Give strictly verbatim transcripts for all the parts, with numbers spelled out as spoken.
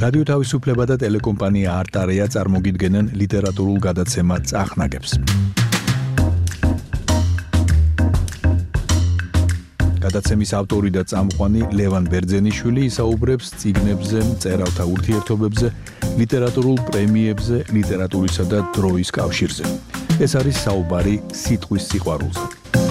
რადიო თავისუფლება და ტელეკომპანია არტარია წარმოგიდგენენ ლიტერატურულ გადაცემა წახნაგებს. გადაცემის ავტორი და წამყვანი ლევან ბერძენიშვილი ისაუბრებს წიგნებზე, მწერალთა ურთიერთობებზე, ლიტერატურულ პრემიებზე, ლიტერატურისა და დროის კავშირზე. ეს არის საუბარი სიტყვის სიყვარულზე.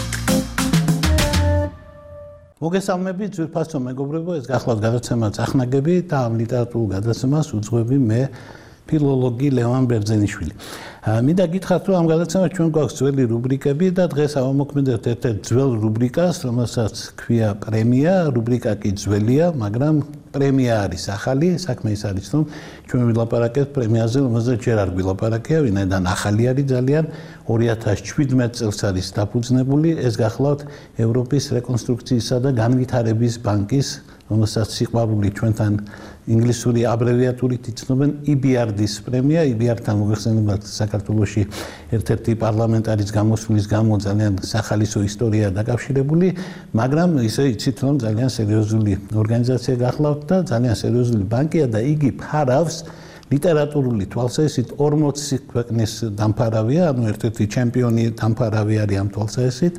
მოგესალმებით, ძვირფასო მეგობრებო, ეს გახლავთ გადაცემა წახნაგები და ამ ლიტერატურულ გადაცემას უძღვები მე ფილოლოგი ლევან ბერძენიშვილი. მინდა გითხრათ, რომ ამ გადაცემაში ჩვენ გვაქვს ძველი რუბრიკები და დღეს ავამოქმედებთ ერთ-ერთ ძველ რუბრიკას, რომელსაც ქვია პრემია. რუბრიკა კი ძველია, მაგრამ პრემია არის ახალი. საქმე ის არის, რომ ჩვენ ვილაპარაკებთ პრემიაზე, რომელზეც ჯერ არ გვილაპარაკია, ვინაიდან ახალი არის ძალიან. ორი ათას შვიდმეტ წელს არის დაფუძნებული. ეს გახლავთ ევროპის რეკონსტრუქციისა და განვითარების ბანკის, რომელსაც სიყვარული ჩვენთან ინგლისური აბრევიატურით იცნობენ ი ბი არ დის პრემია. ი ბი არ-თან მოგეხსენებათ, საქართველოში ერთ-ერთი პარლამენტარის გამოსვლის გამო ძალიან სახალისო ისტორია დაკავშირებული, მაგრამ ისე იცით, რომ ძალიან სერიოზული ორგანიზაცია გახლავთ და ძალიან სერიოზული ბანკია და იგი ფარავს ლიტერატურული თვალსაზრისით ორმოცი ქვეყნის დამფარავია, ანუ ერთ-ერთი ჩემპიონი დამფარავი არის ამ თვალსაზრისით.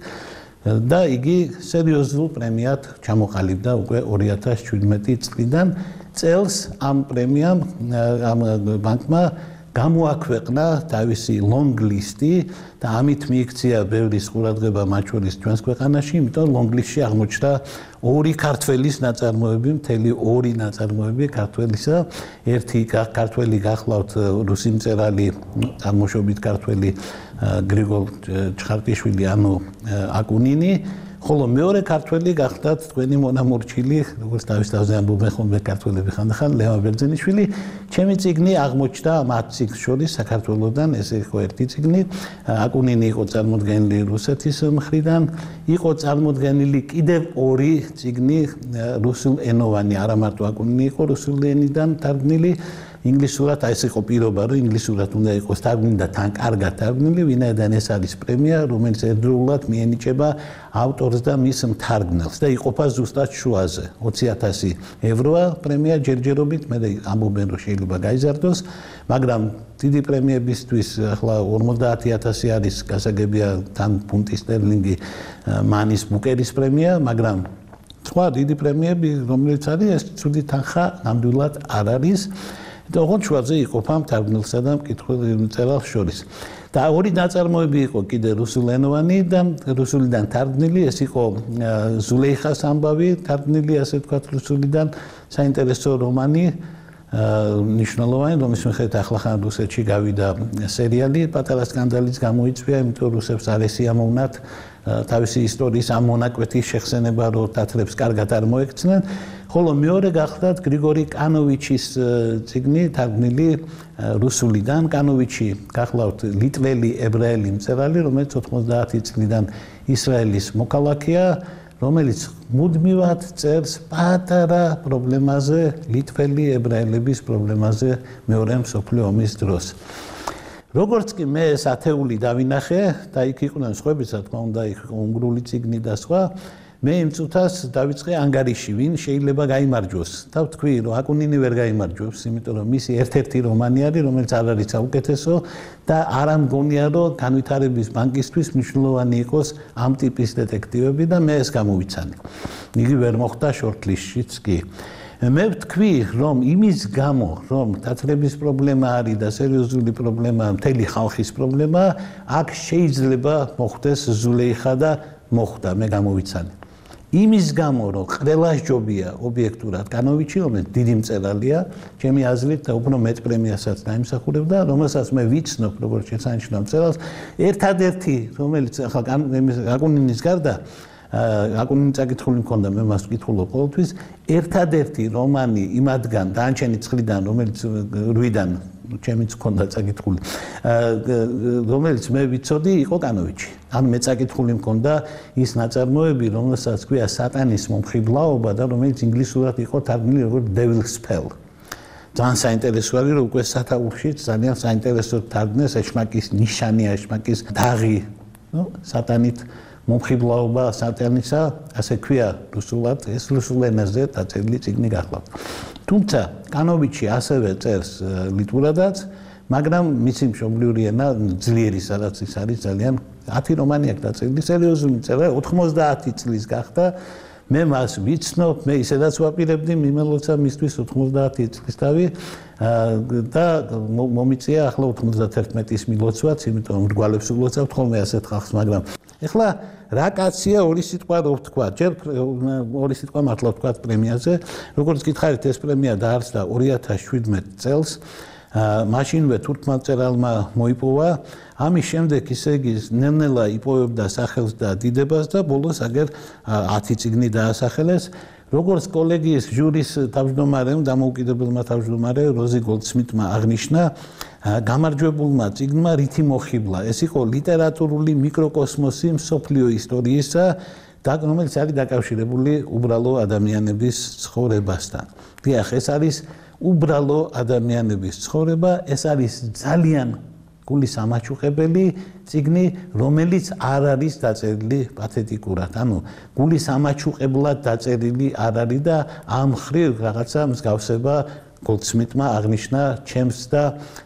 და იგი სერიოზულ პრემიად ჩამოყალიბდა უკვე ორი ათას შვიდმეტი წლიდან. წელს ამ პრემიამ ამ ბანკმა გამოაქვეყნა თავისი long list-ი და ამით მიიქცია ბევრი ყურადღება მათ შორის ჩვენს ქვეყანაში, იმიტომ long list-ში აღმოჩნდა ორი ქართველის ნაწარმოები, მთელი ორი ნაწარმოები ქართველისა. ერთი ქართველი გახლავთ რუსი მწერალი, წარმოშობით ქართველი გრიგოლ ჩხარტიშვილი, ანუ აკუნინი, ხოლო მეორე ქართველი გახდათ თქვენი მონამორჩილი, როგორც თავის თავზე ამბობენ ხოლმე ქართველები ხანდახან, ლევან ბერძენიშვილი. ჩემი წიგნი აღმოჩნდა მათ წიგნს შორის საქართველოსდან, ეს იყო ერთი წიგნი. აკუნინი იყო წარმოდგენილი რუსეთის მხრიდან, იყო წარმოდგენილი კიდევ ორი წიგნი რუსულენოვანი, არა მარტო აკუნინი იყო რუსული ენიდან თარგმნილი. ინგლისურად, აი ეს იყო პირობა, რომ ინგლისურად უნდა იყოს თარგმნილი და თან კარგად თარგმნილი, ვინაიდან ეს არის პრემია, რომელიც ერთდროულად მიენიჭება ავტორს და მის მთარგმნელს და იყოფა ზუსტად შუაზე. ოცი ათასი ევროა პრემია ჯერჯერობით, მე ამბობენ, რომ შეიძლება გაიზარდოს, მაგრამ დიდი პრემიებისთვის ახლა ორმოცდაათი ათასი არის გასაგებია თან ფუნტი სტერლინგი მანის ბუკერის პრემია, მაგრამ სხვა დიდი პრემიები, რომელიც არის, ეს ცუდი თანხა ნამდვილად არ არის. და ოღონდ შუაზე იყოფა მთარგმნელსა და მკითხველს მწერალს შორის. და ორი ნაწარმოები იყო კიდე რუსულენოვანი და რუსულიდან თარგმნილი, ეს იყო ზულეიხას ამბავი, თარგმნილი ასე ვთქვათ რუსულიდან, საინტერესო რომანი, მნიშვნელოვანი, რომლის მიხედვით ახლახან რუსეთში გავიდა სერიალი, პატარა სკანდალიც გამოიწვია, იმიტომ რუსებს არ ესიამოვნათ თავისი ისტორიის ამ მონაკვეთის შეხსენება, რომ თათრებს კარგად არ მოექცნენ. ხოლო მეორე გახლავთ გრიგორი კანოვიჩის წიგნი, თარგმნილი რუსულიდან. კანოვიჩი გახლავთ ლიტველი ებრაელი მწერალი, რომელიც ოთხმოცდაათი წლიდან ისრაელის მოქალაქეა, რომელიც მუდმივად წერს პატარა პრობლემაზე, ლიტველი ებრაელების პრობლემაზე მეორე მსოფლიო ომის დროს. როგორც კი მე ეს ათეული დავინახე და იქ იყვნენ სხვები, რა თქმა უნდა, იქ უნგრული წიგნი და სხვა, მე იმ წუთას დავიწყე ანგარიში, ვინ შეიძლება გაიმარჯვოს. და ვთქვი, რომ აკუნინი ვერ გაიმარჯვებს, იმიტომ რომ მისი ერთ-ერთი რომანი არის, რომელიც არ არის საუკეთესო და არ ამგონია, რომ განვითარების ბანკისთვის მნიშვნელოვანი იყოს ამ ტიპის დეტექტივები და მე ეს გამოვიცანი. იგი ვერ მოხვდა შორტლისტშიც კი. მე ვთქვი, რომ იმის გამო, რომ თათრების პრობლემა არის და სერიოზული პრობლემაა, მთელი ხალხის პრობლემაა, აქ შეიძლება მოხდეს ზულეიხა და მოხდა, მე გამოვიცანი. იმის გამო, რომ ყველას ჯობია ობიექტურად კანოვიჩი, რომელიც დიდი მწერალია, ჩემი აზრით და უფრო მეტ პრემიასაც დაიმსახურებდა, რომელსაც მე ვიცნობ, როგორც შესანიშნავ მწერალს, ერთადერთი, რომელიც ახლა აკუნინის გარდა, აკუნინი წაკითხული მქონდა, მე მას ვკითხულობ ყოველთვის, ერთადერთი რომანი იმადგან დანარჩენი ცხრიდან, რომელიც რვიდან ჩემიც მქონდა წაკითხული, რომელიც მე ვიცოდი, იყო კანოვიჩი. ან მე წაკითხული მქონდა ის ნაწარმოები, რომელსაც ქვია სატანის მომხიბლაობა და რომელიც ინგლისურად იყო თარგმნილი როგორც Devil's Spell. ძალიან საინტერესო არის, რომ უკვე სათაურში ძალიან საინტერესოდ თარგმნეს ეშმაკის ნიშანი, ეშმაკის დაღი, ნუ სატანით მომხიბლაობა სატანისა, ასე ქვია რუსულად, ეს რუსულ ენაზე დაწერილი წიგნი გახლავთ. თუმცა კანოვიჩი ასევე წერს ლიტვურადაც, მაგრამ მისი მშობლიური ენა ძლიერი სადაც ის არის ძალიან ათი რომანი აქვს დაწერილი, სერიოზული წერა, ოთხმოცდაათი წლის გახდა. მე მას ვიცნობ, მე ისედაც ვაპირებდი მიმელოცა მისთვის ოთხმოცდაათი წლის თავი და მომიწია ახლა ოთხმოცდათერთმეტის მილოცვაც, იმიტომ რომ რგვალებს ულოცავთ ხოლმე ასეთ ხალხს, მაგრამ ეხლა რა კაცია ორი სიტყვა რო ვთქვა, ჯერ ორი სიტყვა მართლა ვთქვა პრემიაზე, როგორც გითხარით ეს პრემია დაარსდა ორი ათას შვიდმეტ წელს. მაშინვე თურქმანმწერალმა მოიპოვა, ამის შემდეგ ისე იგი ნელ-ნელა იპოვებდა სახელს და დიდებას და ბოლოს აგერ ათი წიგნი დაასახელეს. როგორც კოლეგიის ჟურის თავმჯდომარემ, დამოუკიდებელმა თავმჯდომარე როზი გოლდსმიტმა აღნიშნა, გამარჯვებულმა წიგნმა რითი მოხიბლა. ეს იყო ლიტერატურული მიკროკოსმოსი მსოფლიო ისტორიისა, რომელიც არის დაკავშირებული უბრალო ადამიანების ცხოვრებასთან. დიახ, ეს არის უბრალო ადამიანების ცხოვრება, ეს არის ძალიან გული სამაჩუყებელი წიგნი, რომელიც არ არის დაწერილი პათეტიკურად. ანუ გული სამაჩუყებლად დაწერილი არ არის და ამ ხრივ რაღაცა მსგავსება გოლდსმიტმა აღნიშნა ჩემს და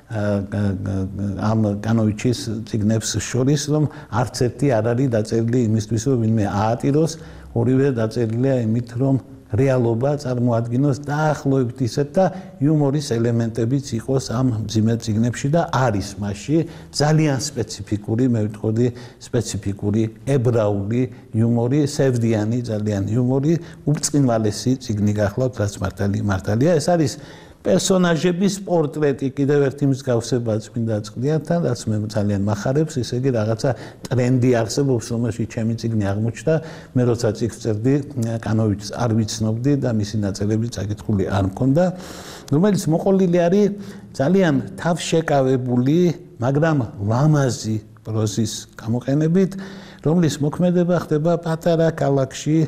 ამ კანოვიჩის წიგნებს შორის, რომ არც ერთი არ არის დაწერილი იმისთვის, რომ ვინმე აატიროს, ორივე დაწერილია იმით, რომ რეალობა წარმოადგინოს დაახლოებით ისეთ და იუმორის ელემენტებიც იყოს ამ მძიმე წიგნებში და არის მასში ძალიან სპეციფიკური, მე ვიტყოდი სპეციფიკური ებრაული იუმორი, სევდიანი ძალიან იუმორი, უბრწყინვალესი წიგნი გახლავთ, რაც მართალი მართალია. ეს არის პერსონაჟების პორტრეტი, კიდევ ერთი მსგავსება წმინდა წყლიანთან, რაც მე ძალიან მახარებს, ისე იგი რაღაცა ტრენდი არსებობს, რომელშიც ჩემი წიგნი აღმოჩნდა, მე როცა წიგნს წერდი, კანოვიჩს არ ვიცნობდი და მისი ნაწერები წაკითხული არ მქონდა, რომელიც მოყოლილი არის ძალიან თავშეკავებული, მაგრამ ლამაზი პროზის გამოყენებით, რომლის მოქმედება ხდება პატარა ქალაქში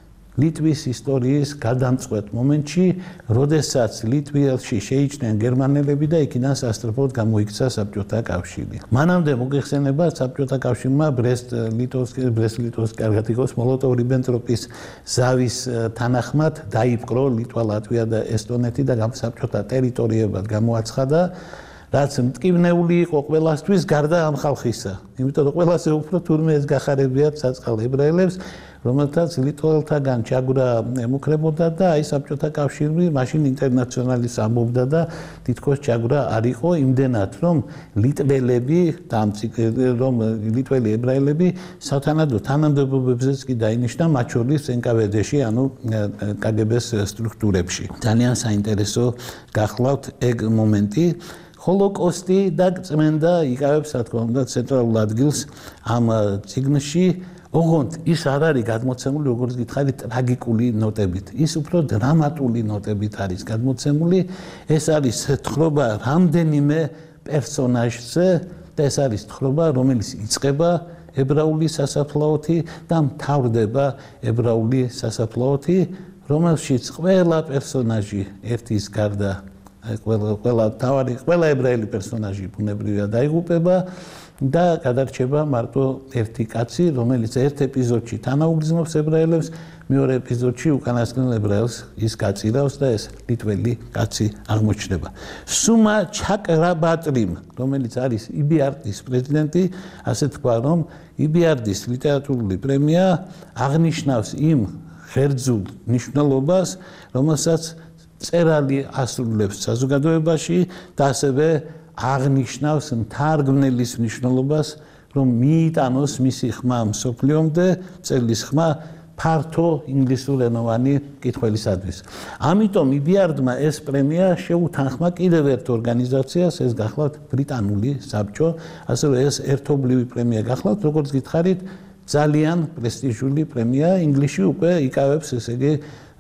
ლიტვის ისტორიის გადამწყვეტ მომენტში, როდესაც ლიტვიაში შეიჭრნენ გერმანელები და იქიდან სასწრაფოდ გამოიქცა საბჭოთა კავშირი. მანამდე მოგეხსენება საბჭოთა კავშირმა ბრესტ-ლიტოვსკის ბრესტ-ლიტოვსკის კარგად იყოს მოლოტოვ-რიბენტროპის ზავის თანახმად დაიპყრო ლიტვა, ლატვია და ესტონეთი და საბჭოთა ტერიტორიებად გამოაცხადა, რაც მტკივნეული იყო ყველასთვის გარდა ამ ხალხისა. იმიტომ რომ ყველაზე უფრო თურმე ეს გახარებიათ საწყალ ებრაელებს, რომელთაც ლიტველთაგან ჩაგვრა ემუქრებოდა და აი საბჭოთა კავშირი მაშინ ინტერნაციონალის ამბობდა და თითქოს ჩაგვრა არ იყო იმდენად, რომ ლიტველები და რომ ლიტველი ებრაელები სათანადო თანამდებობებზეც კი დაინიშნა, მათ შორის ენ კა ვე დე-ში, ანუ კაგე-ბეს სტრუქტურებში. ძალიან საინტერესო გახლავთ ეგ მომენტი. ჰოლოკოსტი და წმენდა იკავებს, რა თქმა უნდა, ცენტრალურ ადგილს ამ წიგნში. ოღონდ ის არ არის გადმოცემული, როგორც გითხარით, ტრაგიკული ნოტებით. ის უფრო დრამატული ნოტებით არის გადმოცემული. ეს არის თხრობა რამდენიმე პერსონაჟზე და ეს არის თხრობა, რომელიც იწყება ებრაული სასაფლაოთი და მთავრდება ებრაული სასაფლაოთი, რომელშიც ყველა პერსონაჟი ერთის გარდა ყველა ყველა თავარი ყველა ებრაელი პერსონაჟი ბუნებრივია დაიღუპება და გადარჩება მარტო ერთი კაცი, რომელიც ერთ ეპიზოდში თანაუგრძნობს ებრაელებს, მეორე ეპიზოდში უკანასკნელ ებრაელს ის გაწირავს და ეს ლიტველი კაცი აღმოჩნდება. სუმა ჩაკრაბატრიმ, რომელიც არის ი ბი არ-ის პრეზიდენტი, ასე თქვა, რომ ი ბი არ-ის ლიტერატურული პრემია აღნიშნავს იმ ღერძულ მნიშვნელობას, რომელსაც წერალი ასრულებს საზოგადოებაში და ასევე აღნიშნავს მთარგმნელის მნიშვნელობას, რომ მიიტანოს მისი ხმა მსოფლიომდე, წერლის ხმა ფართო ინგლისურენოვანი მკითხველისათვის. ამიტომ ი ბი არ-დმა ეს პრემია შეუთანხმა კიდევ ერთ ორგანიზაციას, ეს გახლავთ ბრიტანული საბჭო, ასევე ეს ერთობლივი პრემია გახლავთ, როგორც გითხარით, ძალიან პრესტიჟული პრემია, ინგლისში უკვე იკავებს, ესე იგი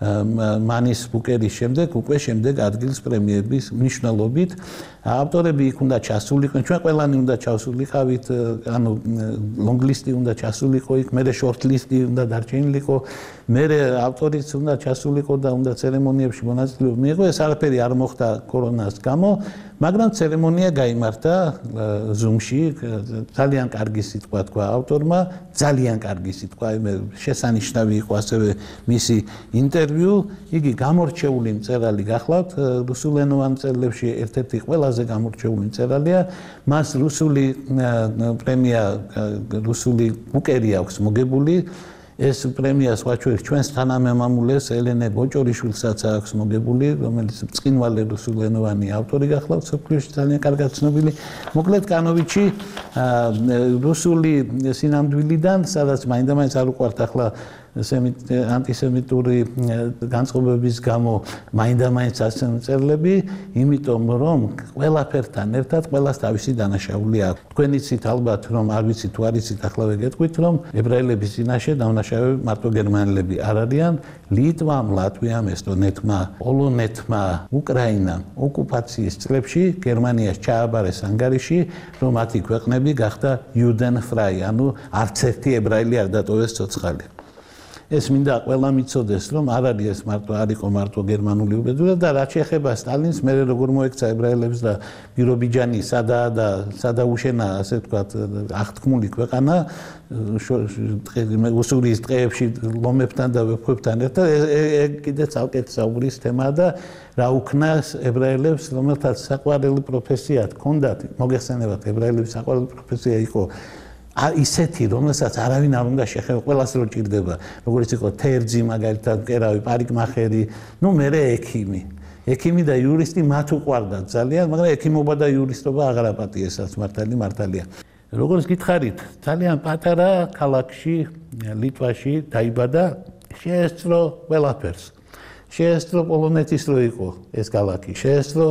მანის ბუკერის შემდეგ უკვე შემდეგ ადგილს პრემიების მნიშვნელობით. ავტორები იქ უნდა ჩასულიყვნენ, ჩვენ ყველანი უნდა ჩასულიყავით, ანუ ლონგლისტი უნდა ჩასულიყო იქ, მერე შორტლისტი უნდა დარჩენილიყო, მერე ავტორიც უნდა ჩასულიყო და უნდა ცერემონიებში მონაწილეობა მიიღო. ეს არაფერი არ მოხდა კორონას გამო, მაგრამ ცერემონია გაიმართა ზუმში, ძალიან კარგი სიტყვა თქვა ავტორმა, ძალიან კარგი სიტყვა, შესანიშნავი იყო ასევე მისი ინტერვიუ ინტერვიუ, იგი გამორჩეული მწერალი გახლავთ, რუსულენოვან მწერლებში ერთ-ერთი ყველაზე გამორჩეული მწერალია. მას რუსული პრემია, რუსული ბუკერი აქვს მოგებული. ეს პრემია სხვა შორის ჩვენს თანამემამულეს ელენე ბოჭორიშვილსაც აქვს მოგებული, რომელიც ბრწყინვალე რუსულენოვანი ავტორი გახლავთ, სოფლიოში ძალიან კარგად ცნობილი. მოკლედ კანოვიჩი რუსული სინამდვილიდან, სადაც მაინდა-მაინც არ უყვართ ახლა ანტისემიტური განწყობების გამო მაინდა-მაინც ასენ მწერლები, იმიტომ რომ ყველაფერთან ერთად ყველას თავისი დანაშაული აქვს. თქვენ იცით ალბათ, რომ არ ვიცი თუ არ იცით, ახლა ვეგეთქვით, რომ ებრაელების წინაშე დამნაშავე მარტო გერმანელები არ არიან, ლიტვამ, ლატვიამ, ესტონეთმა, პოლონეთმა, უკრაინამ ოკუპაციის წლებში გერმანიას ჩააბარეს ანგარიში, რომ მათი ქვეყნები გახდა იუდენფრაი, ანუ არც ერთი ებრაელი არ დატოვეს ცოცხალი. ეს მინდა ყველამ იცოდეს, რომ არ არის ეს მარტო არ იყო მარტო გერმანული უბედურება და რაც შეეხება სტალინს, მე როგორ მოექცა ებრაელებს და ბირობიჯანი სადაა და სადა უშენა, ასე ვთქვათ, აღთქმული ქვეყანა უსურიის ტყეებში ლომებთან და ვეფხვებთან ერთად, ეგ კიდე ცალკე საუბრის თემაა და რა უქნას ებრაელებს, რომელთაც საყვარელი პროფესია ჰქონდათ, მოგეხსენებათ, ებრაელების საყვარელი პროფესია იყო ისეთი, რომელსაც არავინ არ უნდა შეხება, ყველას რო ჭირდება, როგორც იყო თერძი, მაგალითად, მკერავი, პარიკმახერი, ну, მერე ექიმი. ექიმი და იურისტი მათ უყვარდათ ძალიან, მაგრამ ექიმობა და იურისტობა აღარ აპატიესათ, მართალი მართალია. როგორც გითხარით, ძალიან პატარა ქალაქში, ლიტვაში დაიბადა, შეესწრო ყველაფერს. შეესწრო პოლონეთის რო იყო ეს ქალაქი, შეესწრო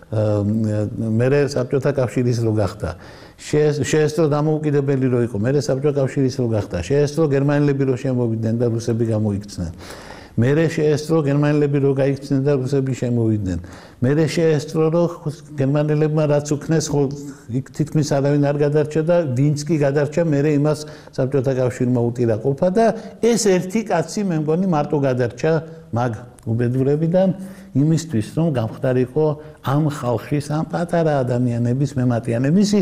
მერე საბჭოთა კავშირის რო გახდა. შეესწრო დამოუკიდებელი რო იყო, მერე საბჭოთა კავშირის რო გახდა. შეესწრო გერმანელები რო შემოვიდნენ და რუსები გამოიქცნენ. მერე შეესწრო გერმანელები რო გაიქცნენ და რუსები შემოვიდნენ. მერე შეესწრო რომ გერმანელებმა რაც უქნეს, იქ თითქმის არავინ არ გადარჩა და ვინც კი გადარჩა, მერე იმას საბჭოთა კავშირმა უტირა ყოფა და ეს ერთი კაცი მე მგონი მარტო გადარჩა მაგ უბედურებიდან იმისთვის, რომ გამხდარიყო ამ ხალხის, ამ პატარა ადამიანების მემატიანე. მისი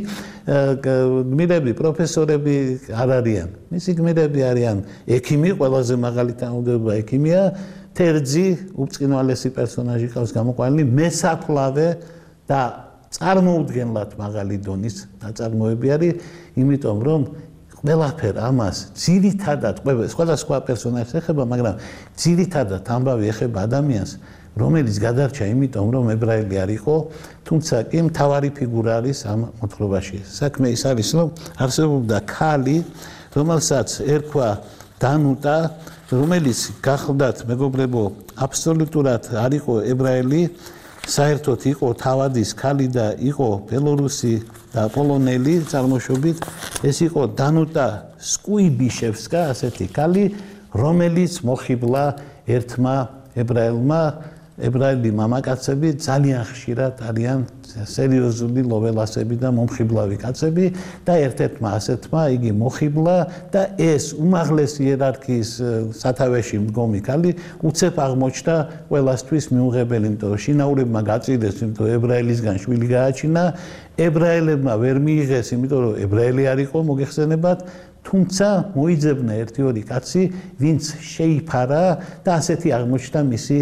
გმირები, პროფესორები არ არიან. მისი გმირები არიან ექიმი, ყველაზე მაღალი თანამდებობა ექიმია, თერძი, უბრწყინვალესი პერსონაჟი ყავს გამოყვანილი, მესაფლავე და წარმოუდგენლად მაღალი დონის ნაწარმოები არის, იმიტომ რომ ყველაფერ ამას ძირითადად სხვადასხვა პერსონაჟს ეხება, მაგრამ ძირითადად ამბავი ეხება ადამიანს, რომელიც გადარჩა იმიტომ, რომ ებრაელი არ იყო, თუმცა კი მთავარი ფიგურა არის ამ მოთხრობაში. საქმე ის არის, რომ არსებობდა ქალი, რომელსაც ერქვა დანუტა, რომელიც გახლდათ მეგობრებო, აბსოლუტურად არ იყო ებრაელი, საერთოდ იყო თავადის ქალი და იყო ბელორუსი და პოლონელი წარმოშობით. ეს იყო დანუტა სკუიბიშევსკა, ასეთი ქალი, რომელიც მოხიბლა ერთმა ებრაელმა. ებრაელი მამაკაცები ძალიან ხშირად არიან სერიოზული ლოველასები და მომხიბლავი კაცები და ერთ-ერთმა ასეთმა იგი მოხიბლა და ეს უმაღლესი იერარქიის სათავეში მდგომი ქალი უცებ აღმოჩნდა ყველასთვის მიუღებელი, იმიტომ რომ შინაურებმა გაწიდეს, იმიტომ რომ ებრაელისგან შვილი გააჩინა, ებრაელებმა ვერ მიიღეს, იმიტომ რომ ებრაელი არ იყო, მოგეხსენებათ, თუმცა მოიძებნა ერთი-ორი კაცი, ვინც შეიფარა და ასეთი აღმოჩნდა მისი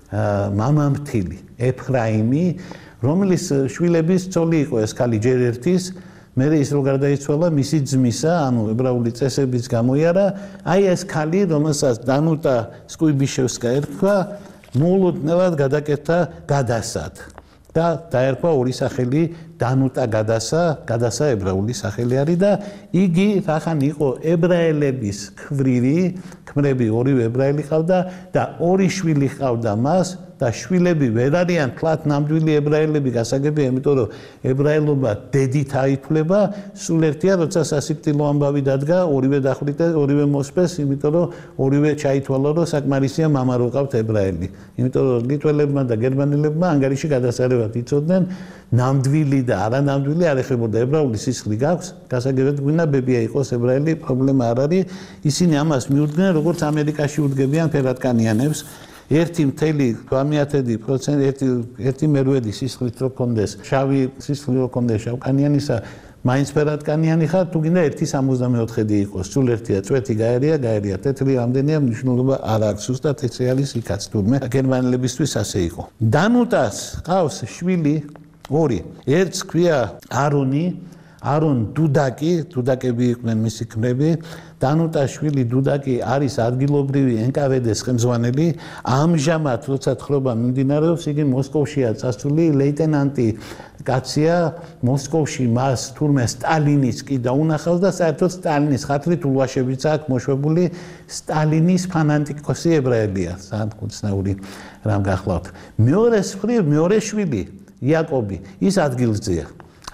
მამამთილი ეფრაიმი, რომლის შვილების ცოლი იყო ეს ქალი ჯერ ერთის, მერე ის რო გარდაიცვალა მისი ძმისა, ანუ ებრაული წესების გამოიარა, აი ეს ქალი, რომელსაც დანუტა სკუიბიშევსკა ერქვა, მოულოდნელად გადაკეთა გადასად და დაერქვა ორი სახელი დანუტა გადასა, გადასა ებრაული სახელი არის და იგი რახან იყო ებრაელების ქმრირი, ქმრები ორივე ებრაელი ყავდა და ორი შვილი ყავდა მას და შვილები ვერ არიან თლათ ნამდვილი ებრაელები გასაგებია, იმიტომ რომ ებრაელობა დედით აითვლება, სულ ერთია, როცა სასიკვდილო ამბავი დადგა, ორივე დახვრიტეს, ორივე მოსპეს, იმიტომ რომ ორივე ჩაითვალა, რომ საკმარისია მამა რო ყავთ ებრაელი. იმიტომ რომ ლიტველებმა და გერმანელებმა ანგარიში გადასარევად იცოდნენ, ნამდვილი და არანამდვილი არ ეხებოდა, ებრაული სისხლი გაქვს, გასაგებად გვინდა ბებია იყოს ებრაელი, პრობლემა არ არის. ისინი ამას მიუდგნენ, როგორც ამერიკაში უდგებიან ფერადკანიანებს. ერთი მთელი ორმეათედი პროცენტი, ერთი ერთი მერვედი სისხლით რო კონდეს, შავი სისხლი რო კონდეს შავკანიანისა, მაინც ფერადკანიანი ხარ, თუ გინდა ერთი სამოცდამეოთხედი იყოს, სულ ერთია, წვეთი გაერია, გაერია, თეთრი რამდენია, მნიშვნელობა არ აქვს, ზუსტად ესე არის იქაც თურმე გერმანელებისთვის ასე იყო. დანუტას ყავს შვილი ორი. ერთს ქვია არონი, არონ დუდაკი, დუდაკები იყვნენ მისი ქმრები. დანუტას შვილი დუდაკი არის ადგილობრივი ენ კა ვე დე-ს ხელმძღვანელი. ამჟამად, როცა თხრობა მიმდინარეობს, იგი მოსკოვშია წასული, ლეიტენანტი კაცია, მოსკოვში მას თურმე სტალინის კი დაუნახავს და საერთოდ სტალინის ხათრით ულვაშებიც აქვს მოშვებული. სტალინის ფანატიკოსი ებრაელია, სამხუცნაური რამ გახლავთ. მეორეს მხრივ, მეორე შვილი, იაკობი, ის ადგილზეა.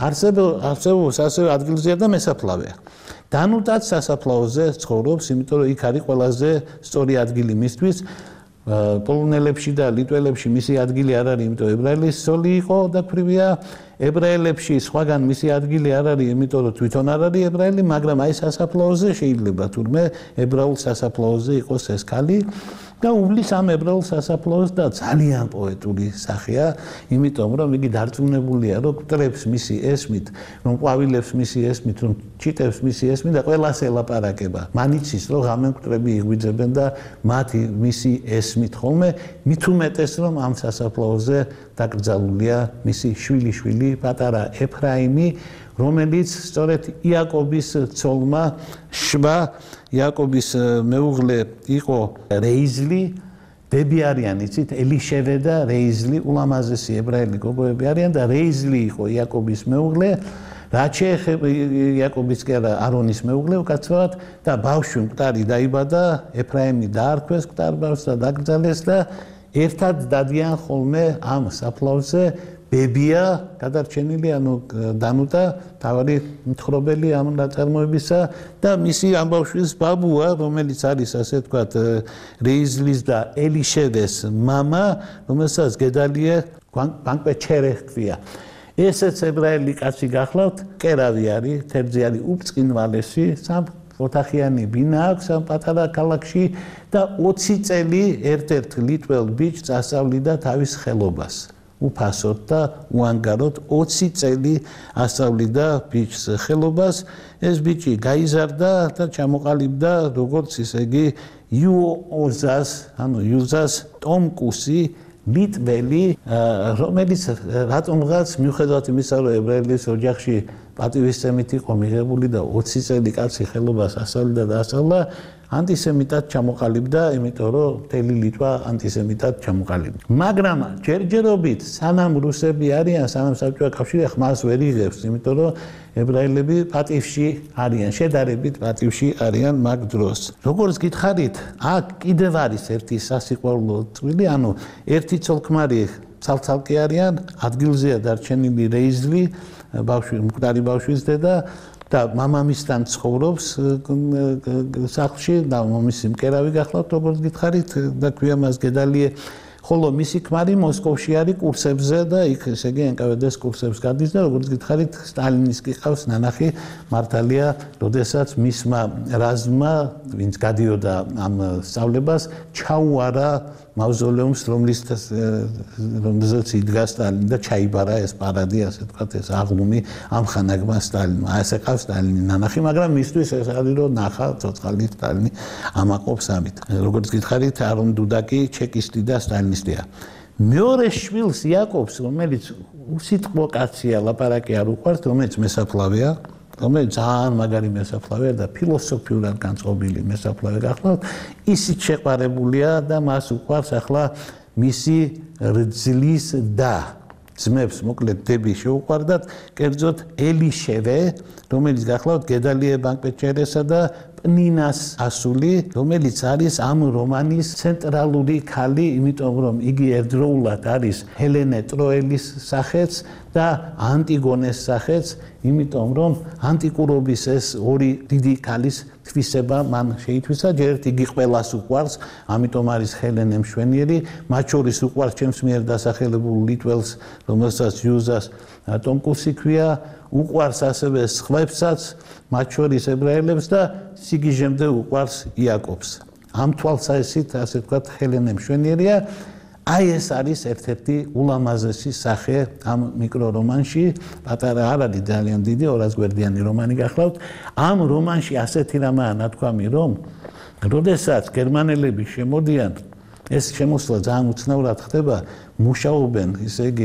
არსებობს ასევე ადგილზეა და მესაფლავეა. დანუტაც სასაფლაოზე ცხოვრობს, იმიტომ რომ იქ არის ყველაზე სწორი ადგილი მისთვის. პოლონელებში და ლიტველებში მისი ადგილი არ არის, იმიტომ ებრაელის სოლი იყო და ქვრივია. ებრაელებში სხვაგან მისი ადგილი არ არის, იმიტომ რომ თვითონ არ არის ებრაელი, მაგრამ აი სასაფლაოზე შეიძლება თურმე ებრაულ სასაფლაოზე იყოს ეს ქალი. და უვლის ამ ებრაულ სასაფლაოს და ძალიან პოეტური სახეა, იმიტომ რომ იგი დარწმუნებულია, რომ კვრებს მისი ესმით, რომ ყვავილებს მისი ესმით, რომ ჩიტებს მისი ესმით და ყველას ელაპარაკება. მან იცის, რომ ღამე კვრები იღვიძებენ და მათი მისი ესმით ხოლმე, მით უმეტეს რომ ამ სასაფლაოზე დაკრძალულია მისი შვილი-შვილი პატარა ეფრაიმი, რომელიც სწორედ იაკობის ცოლმა შვა იაკობის მეუღლე იყო რეიზლი, დები არიან იცით, ელიშევე და რეიზლი, ულამაზესი ებრაელი გოგოები არიან და რეიზლი იყო იაკობის მეუღლე, რაც შეეხება იაკობის კი არა არონის მეუღლე უკაცრავად და ბავშვი მკვდარი დაიბადა, ეფრაიმი დაარქვეს მკვდარ ბავშვს და დაკრძალეს და ერთად დადიან ხოლმე ამ საფლავზე. ბებია გადარჩენილი, ანუ დანუტა, თავარი მთხრობელი ამ ნაწარმოებისა და მისი ამბავშვის ბაბუა, რომელიც არის ასე ვთქვათ რეიზლის და ელიშევეს მამა, რომელსაც გედალია ბანკბეჩერე ჰქვია. ესეც ებრაელი კაცი გახლავთ, კერავი არის, თერძი არის უბწყინვალესი, სამ ოთახიანი ბინა აქვს ამ პატარა ქალაქში და ოცი წელი ერთ-ერთ ლიტველ ბიჭს ასწავლიდა თავის ხელობას. უფასოდ და უანგაროდ ოცი წელი ასწავლიდა ბიჭს ხელობას. ეს ბიჭი გაიზარდა და ჩამოყალიბდა როგორც ისე იგი იუოზას, ანუ იუზას ტომკუსი, ლიტველი, რომელიც რატომღაც მიუხედავად იმისა, რომ ებრაელის ოჯახში პატივისცემით იყო მიღებული და ოცი წელი კაცი ხელობას ასწავლიდა და ასწავლა, ანტისემიტად ჩამოყალიბდა, იმიტომ რომ მთელი ლიტვა ანტისემიტად ჩამოყალიბდა. მაგრამ ჯერჯერობით სანამ რუსები არიან, სანამ საბჭოთა კავშირი ხმას ვერ იღებს, იმიტომ რომ ებრაელები პატივში არიან, შედარებით პატივში არიან მაგ დროს. როგორც გითხარით, აქ კიდევ არის ერთი სასიყვარულო წვლილი, ანუ ერთი ცოლ-ქმარი ცალ-ცალკე არიან, ადგილზეა დარჩენილი რეიზლი, ბავშვი, მკვდარი ბავშვის დედა და მამამისთან ცხოვრობს სახლში და მამისი მკერავი გახლავთ, როგორც გითხარით და ქვია მას გედალიე, ხოლო მისი ქმარი მოსკოვში არის კურსებზე და იქ ესე იგი ენ კა ვე დე-ს კურსებს გადის და როგორც გითხარით, სტალინის კი ყავს ნანახი მართალია, როდესაც მისმა რაზმმა, ვინც გადიოდა ამ სწავლებას, ჩაუარა მავზოლეუმს, რომელზეც იდგა სტალინი და ჩაიბარა ეს პარადი, ასე ვთქვათ, ეს აღლუმი ამხანაგმა სტალინმა. ასე ყავს სტალინის ნანახი, მაგრამ მისთვის ეს არის რომ ნახა ცოცხალი სტალინი ამაყობს ამით. როგორც გითხარით, არონ დუდაკი ჩეკისტი და სტალინისტია. მეორე შვილს იაკობს, რომელიც უსიტყვო კაცია, ლაპარაკი არ უყვარს, რომელიც მესაფლავეა, რომელიც ძალიან მაგარი მესაფლავეა და ფილოსოფიურად განწყობილი მესაფლავე გახლავთ, ისიც შეყვარებულია და მას უყვარს ახლა მისი რძლის და ძმებს, მოკლედ დები შეუყვარდათ, კერძოდ ელიშევე, რომელიც გახლავთ გედალიე ბანკბეჩერესა და პნინას ასული, რომელიც არის ამ რომანის ცენტრალური ქალი, იმიტომ რომ იგი ერთდროულად არის ჰელენე ტროელის სახეც და ანტიგონეს სახეც, იმიტომ რომ ანტიკურობის ეს ორი დიდი ქალის თვისება მან შეითვისა, ჯერთ იგი ყველას უყვარს, ამიტომ არის ჰელენე მშვენიერი, მათ შორის უყვარს ჩემს მიერ დასახელებულ ლიტველს, რომელსაც იუზას ტომკუსი ქვია, უყვარს ასევე სხვებსაც, მათ შორის ებრაელებს და სიგიჟემდე უყვარს იაკობს. ამ თვალსაზრისით, ასე ვთქვათ, ჰელენე მშვენიერია. აი ეს არის ერთ-ერთი ულამაზესი სახე ამ მიკრორომანში. პატარა არ არის ძალიან დიდი, ორას გვერდიანი რომანი გახლავთ. ამ რომანში ასეთი რამაა ნათქვამი, რომ როდესაც გერმანელები შემოდიან, ეს შემოსვლა ძალიან უცნაურად ხდება, მუშაობენ, ისე იგი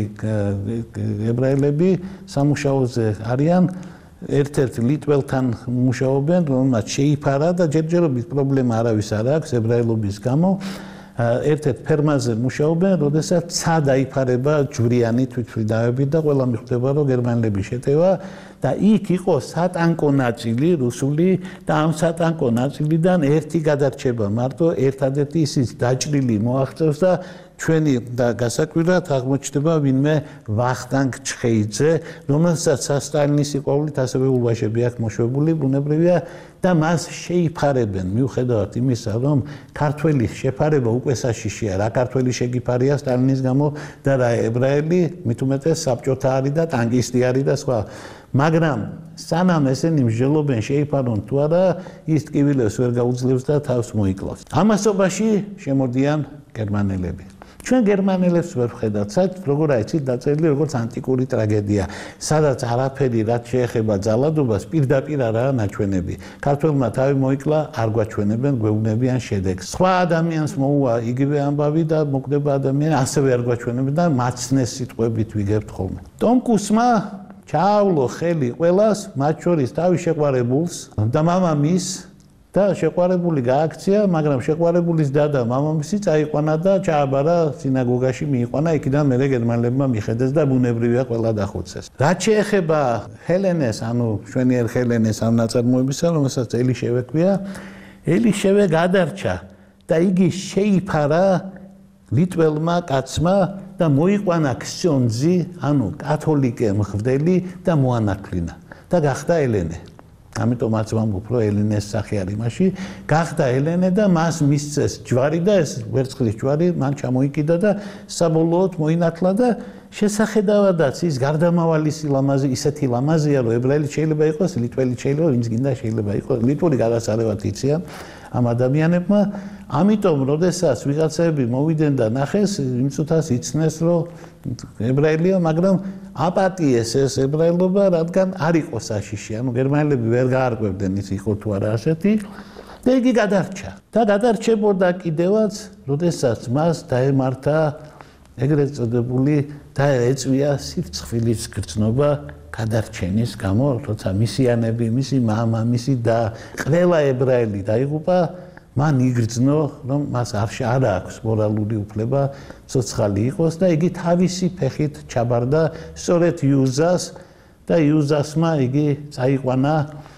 ებრაელები სამუშაოზე არიან, ერთ-ერთ ლიტველთან მუშაობენ, რომელმაც შეიფარა და ჯერჯერობით პრობლემა არავის არ აქვს ებრაელობის გამო. ერთ-ერთ ფერმაზე მუშაობენ, როდესაც ცა დაიფარება ჯვრიანი თვითმფრინავებით და ყველა მიხვდება, რომ გერმანელები შეტევა და იქ იყო სატანკო ნაწილი რუსული და ამ სატანკო ნაწილიდან ერთი გადარჩება მარტო ერთადერთი ისიც დაჭრილი მოაღწევს და ჩვენი და გასაკვირად აღმოჩნდება ვინმე ვახტანგ ჩხეიძე, რომელსაც სტალინის სიყვარულით ასევე ულვაშები აქვს მოშვებული, ბუნებრივია და მას შეიფარებენ მიუხედავად იმისა, რომ ქართველი შეფარება უკვე საშიშია, რა ქართველი შეგიფარია სტალინის გამო და რა ებრაელი, მით უმეტეს საბჭოთა არის და ტანკისტი არის და სხვა. მაგრამ სანამ ესენი მსჯელობენ შეიფარონ თუ არა, ის ტკივილებს ვერ გაუძლებს და თავს მოიკლავს. ამასობაში შემოდიან გერმანელები. ჩვენ გერმანელებს ვერ ვხედავთ, საერთოდ როგორ აიცით დაწერილი როგორც ანტიკური ტრაგედია, სადაც არაფერი რაც შეეხება ძალადობას პირდაპირ არაა ნაჩვენები. ქართველმა თავი მოიკლა, არ გვაჩვენებენ, გვეუბნებიან შედეგს. სხვა ადამიანს მოუვა იგივე ამბავი და მოკვდება ადამიანი, ასევე არ გვაჩვენებენ და მაცნეს სიტყვებით ვიგებთ ხოლმე. ტომკუსმა ჩაავლო ხელი ყველას, მათ შორის თავის შეყვარებულს და მამამის და შეყვარებული გააქცია, მაგრამ შეყვარებულის დადა მამამისი წაიყვანა და ჩააბარა სინაგოგაში მიიყვანა, იქიდან მერე გერმანელებმა მიხედეს და ბუნებრივია ყველა დახოცეს. რაც შეეხება ჰელენეს, ანუ შვენიერ ჰელენეს ამ ნაწარმოებისა, რომელსაც ელიშევე ქვია, ელიშევე გადარჩა და იგი შეიფარა ლიტველმა კაცმა და მოიყვანა ქსიონძი, ანუ კათოლიკე მღვდელი და მოანათლინა და გახდა ელენე. ამიტომაც ვამბობ, რომ ელენეს სახე არის იმაში, გახდა ელენე და მას მისცეს ჯვარი და ეს ვერცხლის ჯვარი მან ჩამოიკიდა და საბოლოოდ მოინათლა და შესახედავადაც ის გარდამავალი სილამაზი, ისეთი ლამაზია, რომ ებრაელი შეიძლება იყოს, ლიტველი შეიძლება, ვინც გინდა შეიძლება იყოს, ლიტვური გადასარევად იციან ამ ადამიანებმა. ამიტომ, როდესაც ვიღაცები მოვიდნენ და ნახეს, იმ წუთას იცნეს, რომ ებრაელია, მაგრამ აპატიეს ეს ებრაელობა, რადგან არ იყო საშიში. ანუ გერმანელები ვერ გაარკვევდნენ ის იყო თუ არა ასეთი და იგი გადარჩა. და გადარჩებოდა კიდევაც, როდესაც მას დაემართა ეგრეთ წოდებული და ეწვია სირცხვილის გრძნობა გადარჩენის გამო, როცა მისიანები, მისი მამა, მისი და ყველა ებრაელი დაიღუპა, მან იგრძნო, რომ მას არ აქვს მორალური უფლება ცოცხალი იყოს და იგი თავისი ფეხით ჩაბარდა სწორედ იუზას და იუზასმა იგი წაიყვანა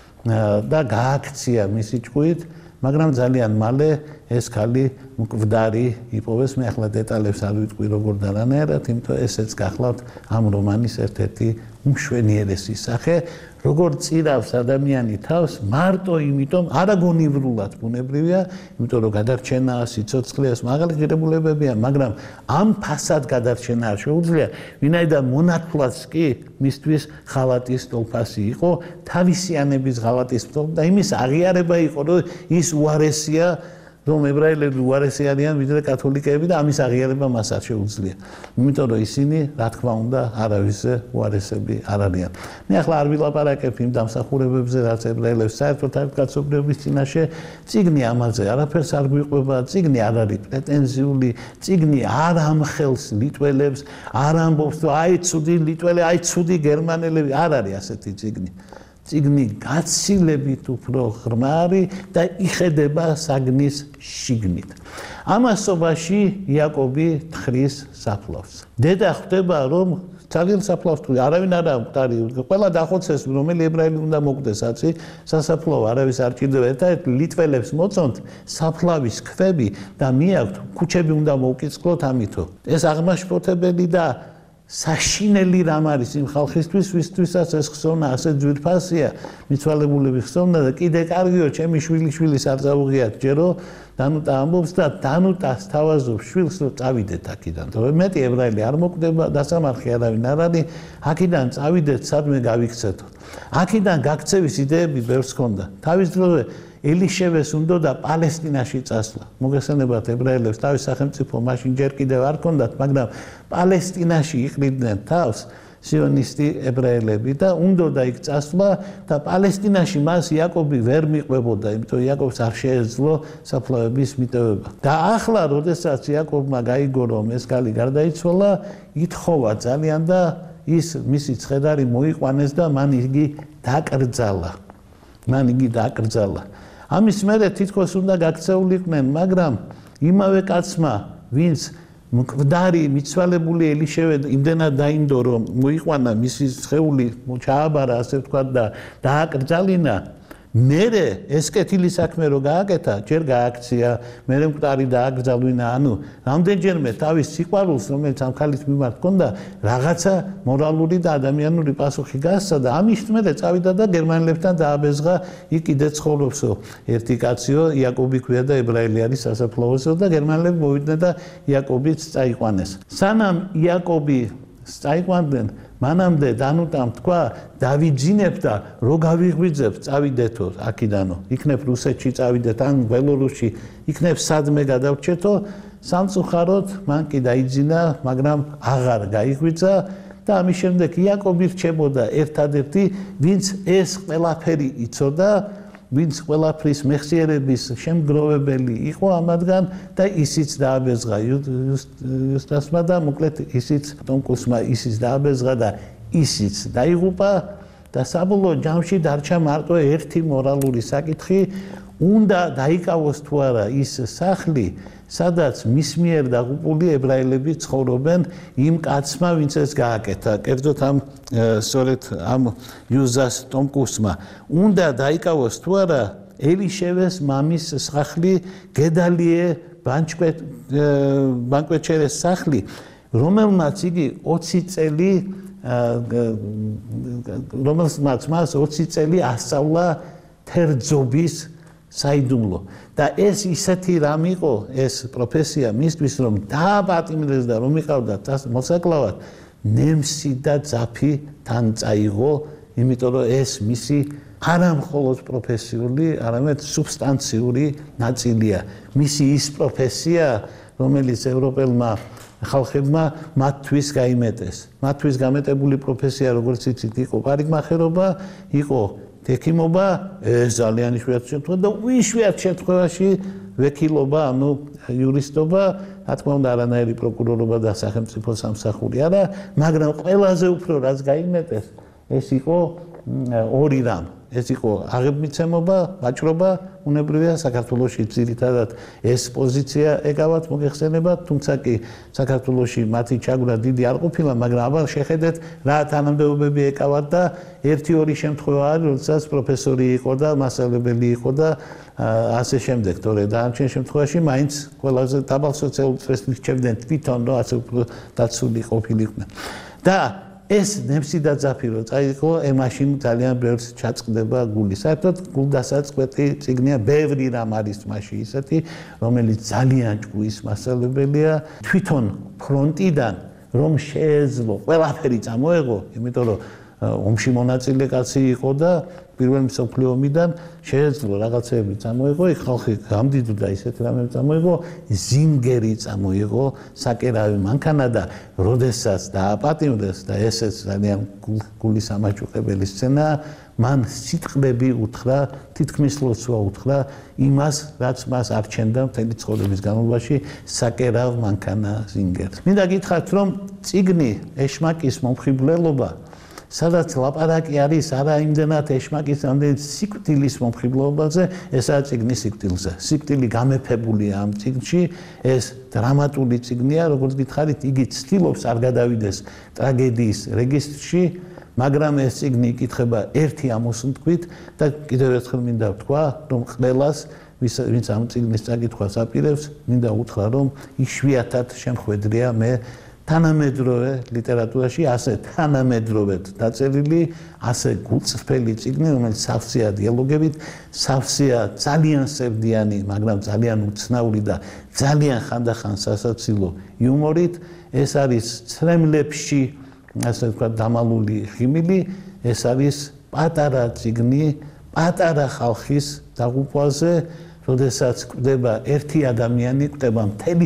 და გააქცია მისი ჭკუით, მაგრამ ძალიან მალე ეს ქალი მკვდარი იპოვეს. მე ახლა დეტალებს არ ვიტყვი როგორ და რანაირად, იმიტომ ესეც გახლავთ ამ რომანის ერთ-ერთი უმშვენიერესი სახე, როგორ წირავს ადამიანი თავს მარტო იმიტომ, არა გონივრულად ბუნებრივია, იმიტომ რომ გადარჩენაა, სიცოცხლეა, მაღალი ღირებულებებია, მაგრამ ამ ფასად გადარჩენა არ შეუძლია, ვინაიდან მონათლაც კი მისთვის ხალატის ტოლფასი იყო, თავისიანების ხალატის ტოლფასი და იმის აღიარება იყო, რომ ის უარესია, რომ ებრაელები უარესი არიან ვიდრე კათოლიკეები და ამის აღიარება მას არ შეუძლია. იმიტომ რომ ისინი, რა თქმა უნდა, არავისზე უარესები არ არიან. მე ახლა არ ვილაპარაკებ იმ დამსახურებებზე, რაც ებრაელებს საერთოდ არ კაცობრიობის წინაშე, წიგნი ამაზე არაფერს არ გვიყვება, წიგნი არ არის პრეტენზიული, წიგნი არ ამხელს ლიტველებს, არ ამბობს, რომ აი ცუდი ლიტველი, აი ცუდი გერმანელები, არ არის ასეთი წიგნი. წიგნი გაცილებით უფრო ღრმა არის და იხედება საგნის შიგნით. ამასობაში იაკობი თხრის საფლავს. დედა ხვდება, რომ ძალიან საფლავს თუ არავინ არ ამყარი, ყველა დახოცეს, რომელი ებრაელი უნდა მოკვდეს, აცი, სასაფლაო არავის არ ჭირდება. ერთად ლიტველებს მოწონთ საფლავის ქვები და მიაქვთ, ქუჩები უნდა მოუკიწყლოთ ამითო. ეს აღმაშფოთებელი და საშინელი რამ არის იმ ხალხისთვის, ვისთვისაც ეს ხსოვნა ასე ძვირფასია, მიცვალებულების ხსოვნა და კიდე კარგიო, ჩემი შვილიშვილის არ წაუღიათ ჯერო, დანუტა ამბობს და დანუტას თავაზობს შვილს, რომ წავიდეთ აქიდან. თორემ მეტი ებრაელი არ მოკვდება, დასამარხი არავინ არ არის, აქიდან წავიდეთ, სადმე გავიქცეთოთ. აქიდან გაქცევის იდეები ბევრს ჰქონდა. თავის დროზე ელიშევეს უნდა პალესტინაში წასვლა. მოგესალმებათ ებრაელებს თავის სახელმწიფო მაშინ ჯერ კიდევ არ ჰქონდათ, მაგრამ პალესტინაში იყრიდნენ თავს სიონისტი ებრაელები და უნდა იქ წასვლა და პალესტინაში მას იაკობი ვერ მიყვებოდა, იმიტომ იაკობს არ შეეძლო საფლავების მიტოვება. და ახლა, როდესაც იაკობმა გაიგო, რომ ეს კალი გარდაიცვალა, ითხოვა ძალიან და ის მისი ცხედარი მოიყვანეს და მან იგი დაკრძალა. მან იგი დაკრძალა. ამის მერე თითქოს უნდა გაქცეულიყვნენ, მაგრამ იმავე კაცმა, ვინც მკვდარი მიცვალებული ელიშევე იმდენად დაინდო, რომ მოიყვანა მისი სხეული, ჩააბარა, ასე ვთქვათ და დააკრძალინა, მერე ეს კეთილი საქმე რო გააკეთა, ჯერ გააქცია, მერე მკვდარი დააკრძალვინა, ანუ რამდენჯერმე თავის სიყვარულს, რომელიც ამ ქალის მიმართ ჰქონდა, რაღაცა მორალური და ადამიანური პასუხი გასცა და ამის მერე წავიდა და გერმანელებთან დააბეზღა, იქ კიდე ცხოვრობსო ერთი კაციო, იაკობი ქვია და ებრაელი არის სასაფლაოსო და გერმანელები მოვიდნენ და იაკობიც წაიყვანეს. სანამ იაკობი წაიყვანდნენ, მანამდე დანუტამ თქვა, დავიძინებ და რო გავიღვიძებ, წავიდეთო აქიდანო. იქნებ რუსეთში წავიდეთ, ან ბელორუსში, იქნებ სადმე გადავრჩეთო, სამწუხაროდ მან კი დაიძინა, მაგრამ აღარ გაიღვიძა და ამის შემდეგ იაკობი რჩებოდა ერთადერთი, ვინც ეს ყველაფერი იცოდა, ვინც ყველაფრის მეხსიერების შემგროვებელი იყო ამათგან და ისიც დააბეზღა იუსტასმა და მოკლედ ისიც ტონკუსმა ისიც დააბეზღა და ისიც დაიღუპა და საბოლოო ჯამში დარჩა მარტო ერთი მორალური საკითხი, უნდა დაიკავოს თუ არა ის სახლი, სადაც მის მიერ დაღუპული ებრაელები ცხოვრობენ იმ კაცმა, ვინც ეს გააკეთა. კერძოდ ამ სწორედ ამ იუზას ტომკუსმა უნდა დაიკავოს თუ არა ელიშევეს მამის სახლი, გედალიე ბანკვეჩერეს სახლი, რომელმაც იგი ოცი წელი რომელმაც მას ოცი წელი ასწავლა თერძობის საიდუმლო და ეს ისეთი რამ იყო ეს პროფესია მისთვის, რომ დააპატიმრეს და რომ იყავდათ მოსაკლავად, ნემსი და ძაფი თან წაიღო, იმიტომ რომ ეს მისი არა მხოლოდ პროფესიული, არამედ სუბსტანციური ნაწილია. მისი ის პროფესია, რომელიც ევროპელმა ხალხებმა მათთვის გაიმეტეს. მათთვის გამეტებული პროფესია, როგორც იცით, იყო პარიკმახერობა, იყო ექიმობა, ეს ძალიან იშვიათ შემთხვევაში და უიშვიათ შემთხვევაში ვექილობა, ანუ იურისტობა, რა თქმა უნდა, არანაირი პროკურორობა და სახელმწიფო სამსახური არა, მაგრამ ყველაზე უფრო რაც გაიმეტეს, ეს იყო ორი რამ. ეს იყო აღებმიცემობა, ვაჭრობა, უნებრივია საქართველოში ძირითადად ეს პოზიცია ეკავათ მოგეხსენებათ, თუმცა კი საქართველოში მათი ჩაგვრა დიდი არ ყოფილა, მაგრამ აბა შეხედეთ რა თანამდებობები ეკავათ და ერთი ორი შემთხვევა არის, როდესაც პროფესორი იყო და მასწავლებელი იყო და ასე შემდეგ, თორე დანარჩენ შემთხვევაში მაინც ყველაზე დაბალ სოციალურ წრეს მირჩევდნენ თვითონ, რომ ასე უფრო დაცული ყოფილიყვნენ. და ეს ნემსი და ძაფი რო წაიღო, მაშინ ძალიან ბევრს ჩაწყდება გული. საერთოდ გულდასაწყვეტი წიგნია, ბევრი რამ არის მასში ისეთი, რომელიც ძალიან ჭკუის მასწავლებელია. თვითონ ფრონტიდან რომ შეეძლო ყველაფერი წამოეღო, იმიტომ რომ ომში მონაწილე კაცი იყო და პირველ მსოფლიო ომიდან შეეძლო რაღაცები წამოეღო, იქ ხალხი გამდიდოდა ისეთი რამები წამოეღო, ზინგერი წამოეღო, საკერავი მანქანა და როდესაც დააპატიმრეს და ესეც ძალიან გულის ამაჭუყებელი სცენაა, მან სიტყვები უთხრა, თითქმის ლოცვა უთხრა იმას, რაც მას არჩენდა მთელი ცხოვრების განმავლობაში, საკერავ მანქანა ზინგერს. მინდა გითხრათ, რომ წიგნი ეშმაკის მომხიბვლელობა, სადაც ლაპარაკი არის არა იმდენად ეშმაკის, რამდენიც სიკვდილის მომხიბლობაზე, ესაა წიგნი სიკვდილზე. სიკვდილი გამეფებულია ამ წიგნში, ეს დრამატული წიგნია, როგორც გითხარით, იგი ცდილობს არ გადავიდეს ტრაგედიის რეგისტრში, მაგრამ ეს წიგნი იკითხება ერთი ამოსუნთქვით და კიდევ ერთხელ მინდა ვთქვა, რომ ყველას ვინც ამ წიგნის წაკითხვას აპირებს, მინდა უთხრა, რომ იშვიათად შემხვედრია მე თანამედროვე ლიტერატურაში ასე თანამედროვედ დაწერილი, ასე გულწრფელი წიგნი, რომელიც სავსეა დიალოგებით, სავსეა ძალიან სევდიანი, მაგრამ ძალიან უცნაური და ძალიან ხანდახან სასაცილო იუმორით. ეს არის ცრემლებში, ასე ვთქვათ, დამალული ხიმილი, ეს არის პატარა წიგნი, პატარა ხალხის დაღუპვაზე, როდესაც კვდება ერთი ადამიანი, კვდება მთელი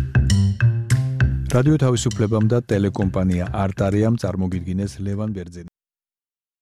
რადიო თავისუფლებამ და ტელეკომპანია არტარიამ წარმოგიდგინეს ლევან ბერძენის